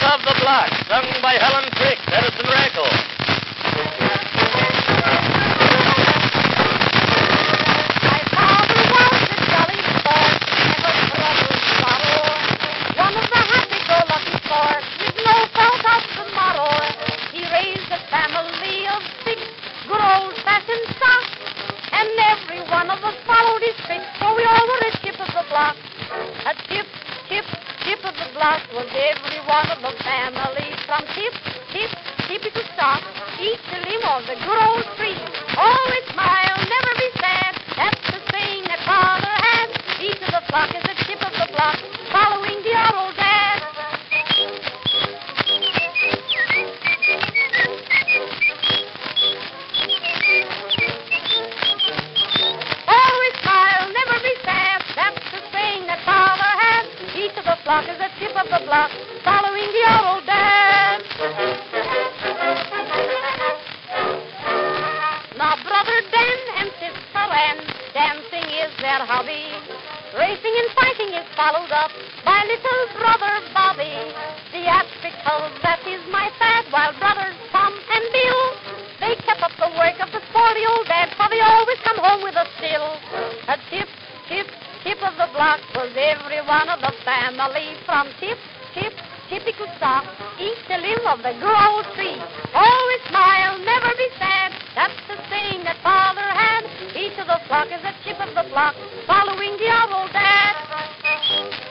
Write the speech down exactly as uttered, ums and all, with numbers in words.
of the Block, sung by Helen Crick, Edison Rackle. My father was a jolly sport, never troubled sorrow. One of the happy-go-lucky sort, with no fault of tomorrow. He raised a family of six good old-fashioned stock, and every one of us followed his tricks, for we all were a chip of the block. A chip, chip, chip of the block was every one of the family, from tip, tip, tippy to stock, each a limb of the good old tree. Always smile, never be sad, that's the saying that father had. Each of the flock is a chip of the block, following the old dad. Always smile, never be sad, that's the saying that father had. Each of the flock is a chip of the block, following the old dad. Now brother Dan and sister Ann, dancing is their hobby. Racing and fighting is followed up by little brother Bobby. Theatrical, that is my fad, while brothers Tom and Bill, they kept up the work of the sporty old dad, for they always come home with a still. A chip, chip, chip of the block was every one of the family, from tip, tip, tippy to stock, each a limb of the good old tree. Always smile, never be sad, that's the saying that father had. Each of the flock is a chip of the block, following the old dad.